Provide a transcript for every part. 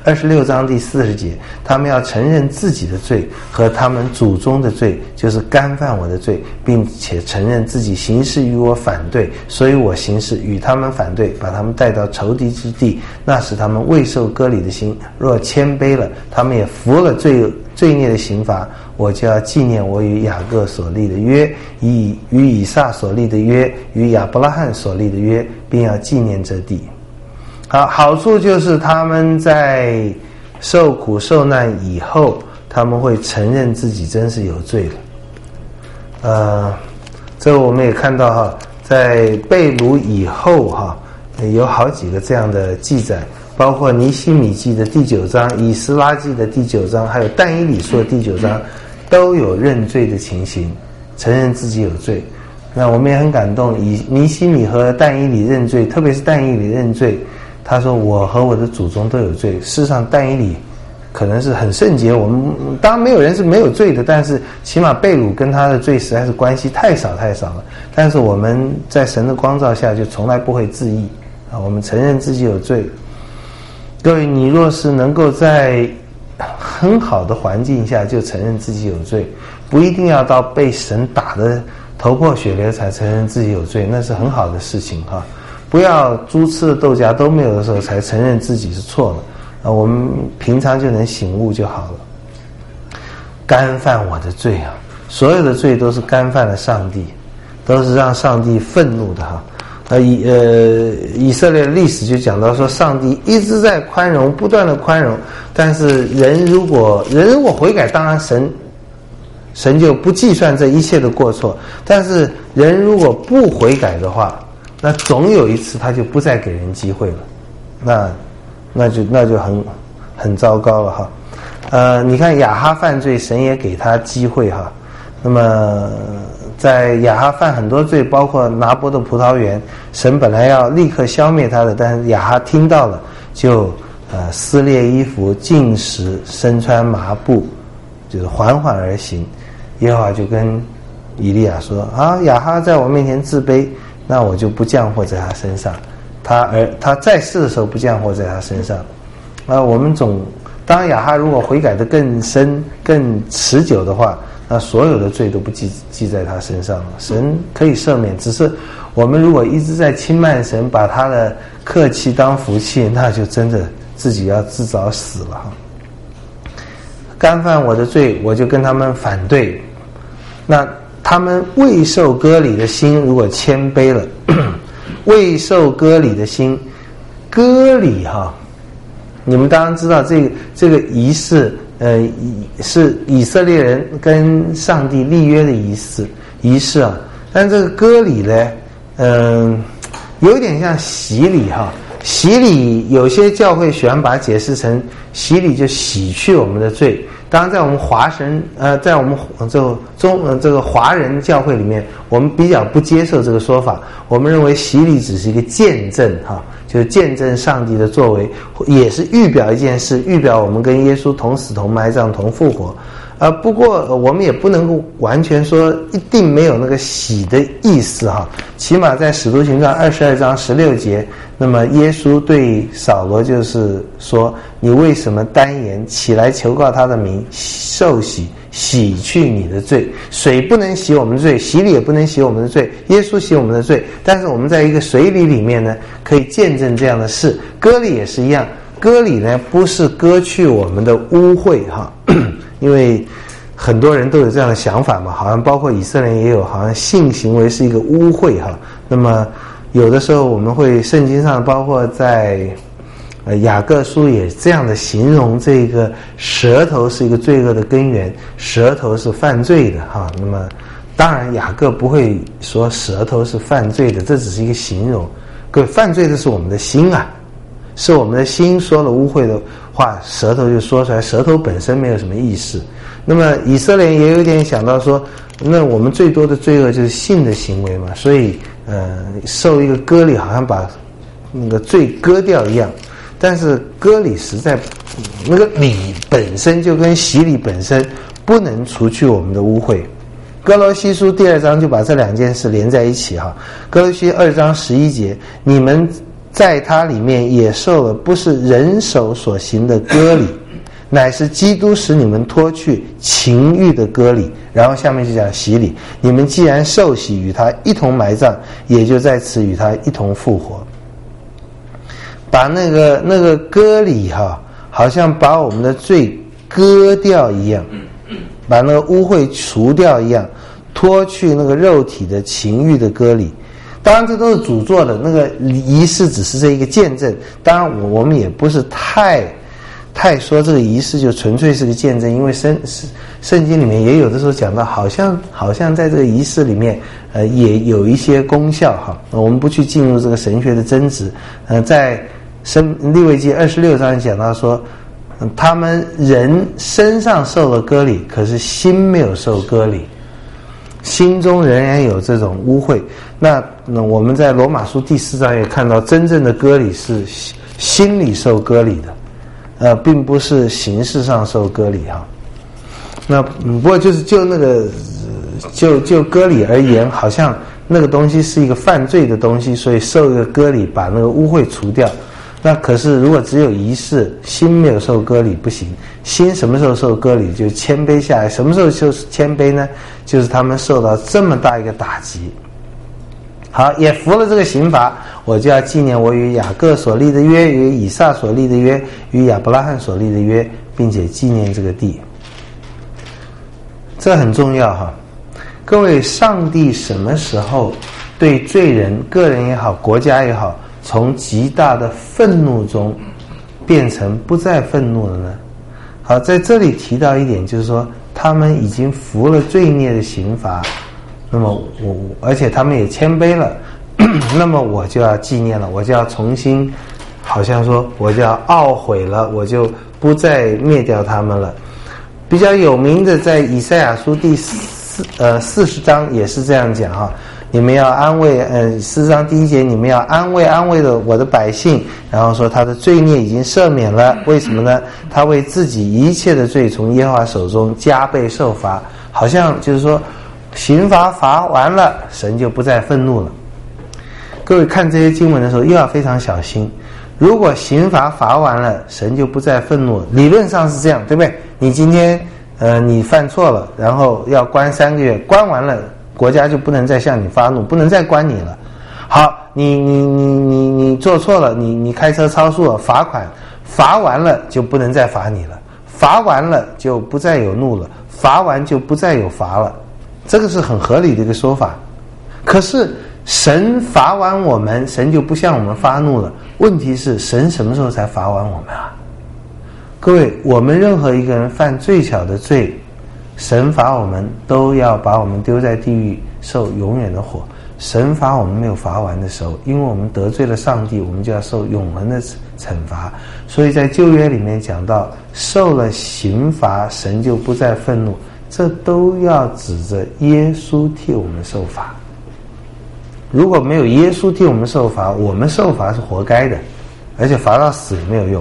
26章第40节，他们要承认自己的罪和他们祖宗的罪，就是干犯我的罪，并且承认自己行事与我反对，所以我行事与他们反对，把他们带到仇敌之地。那时他们未受割礼的心，若谦卑了，他们也服了罪孽的刑罚，我就要纪念我与雅各所立的约，与以撒所立的约，与亚伯拉罕所立的约，并要纪念这地。好处就是他们在受苦受难以后，他们会承认自己真是有罪了。这个我们也看到哈，在被掳以后哈，有好几个这样的记载，包括尼希米记的第9章、以斯拉记的第9章，还有但以理书的第9章，都有认罪的情形，承认自己有罪。那我们也很感动，以尼希米和但以理认罪，特别是但以理认罪，他说我和我的祖宗都有罪。事实上但以理可能是很圣洁，我们当然没有人是没有罪的，但是起码被掳跟他的罪实在是关系太少了。但是我们在神的光照下就从来不会自义我们承认自己有罪。各位，你若是能够在很好的环境下就承认自己有罪，不一定要到被神打得头破血流才承认自己有罪，那是很好的事情哈。不要猪吃的豆荚都没有的时候才承认自己是错了我们平常就能醒悟就好了。干犯我的罪所有的罪都是干犯了上帝，都是让上帝愤怒的以色列的历史就讲到说，上帝一直在宽容，不断的宽容，但是人如果悔改，当然神就不计算这一切的过错，但是人如果不悔改的话，那总有一次他就不再给人机会了，那就很糟糕了你看亚哈犯罪，神也给他机会那么在亚哈犯很多罪，包括拿伯的葡萄园，神本来要立刻消灭他的，但是亚哈听到了，就撕裂衣服，禁食，身穿麻布，就是缓缓而行。耶和华就跟以利亚说亚哈在我面前自卑，那我就不降祸在他身上，他在世的时候不降祸在他身上。我们当亚哈如果悔改得更深更持久的话，那所有的罪都不记在他身上了，神可以赦免。只是我们如果一直在轻慢神，把他的客气当福气，那就真的自己要自找死了干犯我的罪，我就跟他们反对。那他们未受割礼的心如果谦卑了未受割礼的心，割礼你们当然知道这个仪式是以色列人跟上帝立约的仪式但这个割礼呢有点像洗礼洗礼有些教会喜欢把它解释成洗礼就洗去我们的罪。当然在我们在我们这个华人教会里面，我们比较不接受这个说法，我们认为洗礼只是一个见证就是见证上帝的作为，也是预表一件事，预表我们跟耶稣同死同埋葬同复活不过我们也不能够完全说一定没有那个洗的意思起码在使徒行传22章16节，那么耶稣对扫罗就是说，你为什么单言，起来求告他的名，受洗，洗去你的罪。水不能洗我们的罪，洗礼也不能洗我们的罪，耶稣洗我们的罪，但是我们在一个水礼里面呢，可以见证这样的事。割礼也是一样，割礼呢不是割去我们的污秽因为很多人都有这样的想法嘛，好像包括以色列人也有，好像性行为是一个污秽那么有的时候我们会圣经上包括在雅各书也这样的形容，这个舌头是一个罪恶的根源，舌头是犯罪的那么当然雅各不会说舌头是犯罪的，这只是一个形容。各位，犯罪的是我们的心是我们的心说了污秽的话，舌头就说出来，舌头本身没有什么意识。那么以色列人也有点想到说，那我们最多的罪恶就是性的行为嘛，所以受一个割礼好像把那个罪割掉一样。但是割礼实在那个礼本身就跟洗礼本身不能除去我们的污秽。哥罗西书第2章就把这两件事连在一起歌罗西2章11节，你们在他里面也受了不是人手所行的割礼，乃是基督使你们脱去情欲的割礼。然后下面就讲洗礼，你们既然受洗，与他一同埋葬，也就在此与他一同复活。把那个割礼好像把我们的罪割掉一样，把那个污秽除掉一样，脱去那个肉体的情欲的割礼。当然这都是主做的，那个仪式只是这一个见证。当然我们也不是太说这个仪式就纯粹是个见证，因为圣经里面也有的时候讲到，好像在这个仪式里面也有一些功效我们不去进入这个神学的争执。在利未记26章讲到说，他们人身上受了割礼，可是心没有受割礼，心中仍然有这种污秽。那我们在罗马书第4章也看到，真正的割礼是心里受割礼的，并不是形式上受割礼那不过就割礼而言，好像那个东西是一个犯罪的东西，所以受一个割礼把那个污秽除掉。那可是如果只有仪式，心没有受割礼不行。心什么时候受割礼？就谦卑下来。什么时候就是谦卑呢？就是他们受到这么大一个打击。好，也服了这个刑罚，我就要纪念我与雅各所立的约，与以撒所立的约，与亚伯拉罕所立的约，并且纪念这个地。这很重要各位，上帝什么时候对罪人，个人也好，国家也好，从极大的愤怒中变成不再愤怒了呢？好，在这里提到一点，就是说他们已经服了罪孽的刑罚，那么而且他们也谦卑了那么我就要纪念了，我就要重新，好像说我就要懊悔了，我就不再灭掉他们了。比较有名的在以赛亚书第40章也是这样讲你们要安慰4章第1节，你们要安慰的我的百姓，然后说他的罪孽已经赦免了。为什么呢？他为自己一切的罪从耶和华手中加倍受罚。好像就是说刑罚罚完了，神就不再愤怒了。各位看这些经文的时候又要非常小心，如果刑罚罚完了，神就不再愤怒了，理论上是这样，对不对？你今天你犯错了，然后要关3个月，关完了国家就不能再向你发怒，不能再关你了。好，你做错了，你开车超速了，罚款，罚完了就不能再罚你了，罚完了就不再有怒了，罚完就不再有罚了，这个是很合理的一个说法。可是神罚完我们，神就不向我们发怒了。问题是神什么时候才罚完我们各位，我们任何一个人犯最小的罪，神罚我们都要把我们丢在地狱受永远的火。神罚我们没有罚完的时候，因为我们得罪了上帝，我们就要受永恒的惩罚。所以在旧约里面讲到，受了刑罚，神就不再愤怒，这都要指着耶稣替我们受罚。如果没有耶稣替我们受罚，我们受罚是活该的，而且罚到死也没有用。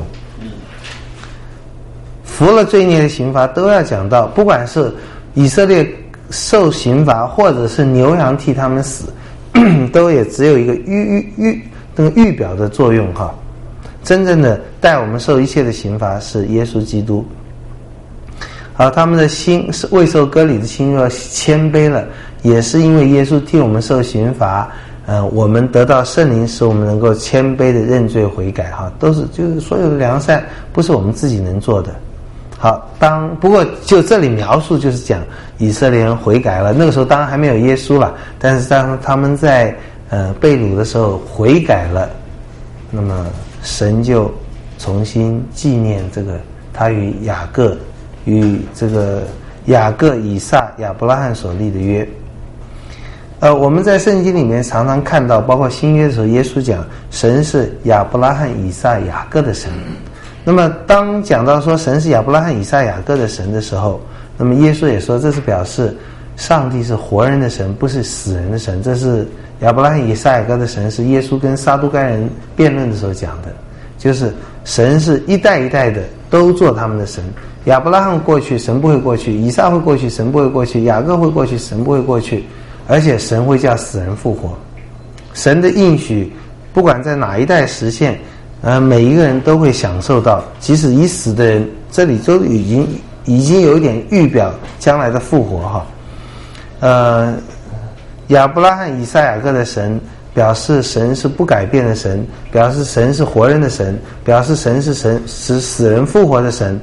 服了罪孽的刑罚都要讲到，不管是以色列受刑罚，或者是牛羊替他们死，都也只有一个预表的作用真正的带我们受一切的刑罚是耶稣基督。好，他们的心是未受割礼的心若谦卑了，也是因为耶稣替我们受刑罚，我们得到圣灵，使我们能够谦卑的认罪悔改都是就是所有的良善不是我们自己能做的。好，不过就这里描述就是讲以色列人悔改了，那个时候当然还没有耶稣了，但是当他们在被掳的时候悔改了，那么神就重新纪念这个他与这个雅各、以撒、亚伯拉罕所立的约。我们在圣经里面常常看到，包括新约的时候，耶稣讲神是亚伯拉罕、以撒、雅各的神。那么当讲到说神是亚伯拉罕、以撒、雅各的神的时候，那么耶稣也说这是表示上帝是活人的神，不是死人的神。这是亚伯拉罕、以撒、雅各的神，是耶稣跟撒都该人辩论的时候讲的，就是神是一代一代的都做他们的神。亚伯拉罕过去，神不会过去；以撒会过去，神不会过去；雅各会过去，神不会过去。而且神会叫死人复活。神的应许不管在哪一代实现，每一个人都会享受到，即使已死的人，这里都已经有一点预表将来的复活哈。亚伯拉罕、以撒、雅各的神，表示神是不改变的神，表示神是活人的神，表示神是使死人复活的神。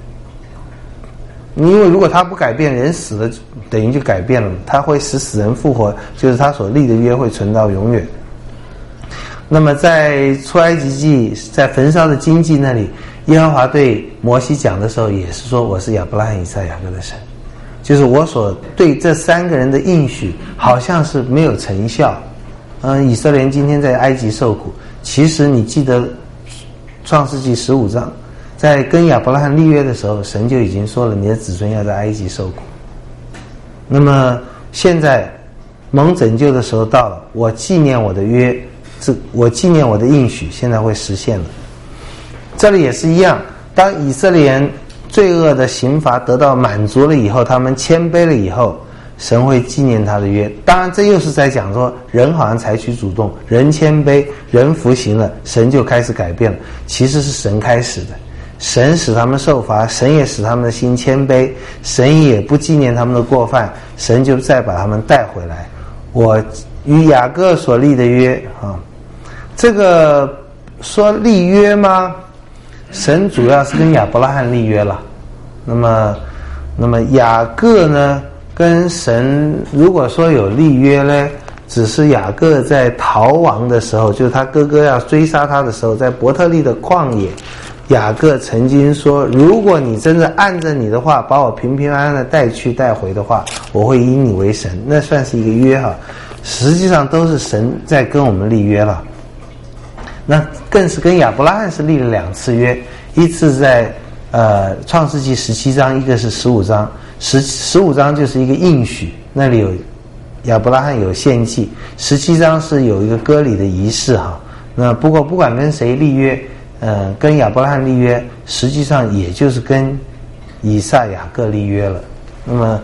因为如果他不改变，人死了等于就改变了，他会使死人复活，就是他所立的约会存到永远。那么在出埃及记，在焚烧的荆棘那里，耶和华对摩西讲的时候也是说，我是亚伯拉罕、以撒、雅各的神，就是我所对这3个人的应许好像是没有成效。以色列人今天在埃及受苦，其实你记得创世纪15章，在跟亚伯拉罕立约的时候，神就已经说了，你的子孙要在埃及受苦。那么现在蒙拯救的时候到了，我纪念我的约，我纪念我的应许，现在会实现了。这里也是一样，当以色列人罪恶的刑罚得到满足了以后，他们谦卑了以后，神会纪念他的约。当然这又是在讲说，人好像采取主动，人谦卑，人服行了，神就开始改变了。其实是神开始的，神使他们受罚，神也使他们的心谦卑，神也不纪念他们的过犯，神就再把他们带回来。我与雅各所立的约这个说立约吗？神主要是跟亚伯拉罕立约了。那么雅各呢，跟神如果说有立约呢，只是雅各在逃亡的时候，就是他哥哥要追杀他的时候，在伯特利的旷野，雅各曾经说，如果你真的按着你的话把我平平安安的带回的话，我会以你为神。那算是一个约实际上都是神在跟我们立约了。那更是跟亚伯拉罕是立了2次约，一次在创世纪17章，一个是15章。15章就是一个应许，那里有亚伯拉罕有献祭，17章是有一个割礼的仪式那不过不管跟谁立约，跟亚伯拉罕立约，实际上也就是跟以撒、雅各立约了。那么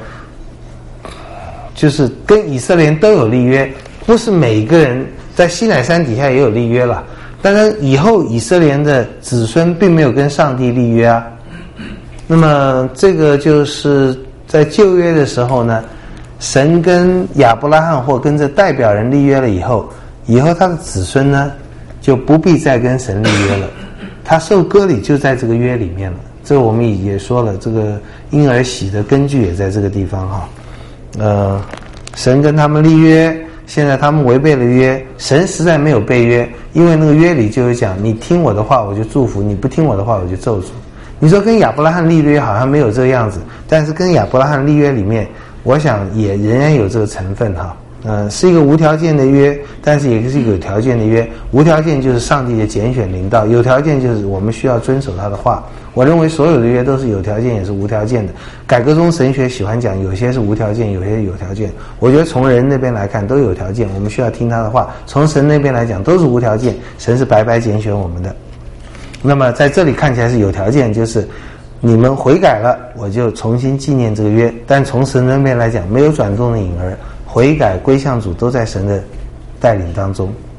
就是跟以色列人都有立约，不是每个人在西乃山底下也有立约了。当然以后以色列人的子孙并没有跟上帝立约啊。那么这个就是在旧约的时候呢，神跟亚伯拉罕或跟着代表人立约了以后他的子孙呢就不必再跟神立约了，他受割礼就在这个约里面了。这个我们也说了，这个婴儿洗的根据也在这个地方神跟他们立约，现在他们违背了约，神实在没有背约，因为那个约里就有讲，你听我的话我就祝福，你不听我的话我就咒诅。你说跟亚伯拉罕立约好像没有这个样子，但是跟亚伯拉罕立约里面，我想也仍然有这个成分是一个无条件的约，但是也是一个有条件的约。无条件就是上帝的拣选领导，有条件就是我们需要遵守他的话。我认为所有的约都是有条件也是无条件的。改革宗神学喜欢讲有些是无条件，有些有条件。我觉得从人那边来看都有条件，我们需要听他的话。从神那边来讲都是无条件，神是白白拣选我们的。那么在这里看起来是有条件，就是你们悔改了，我就重新纪念这个约。但从神那边来讲，没有转动的影儿，悔改归向主都在神的带领当中。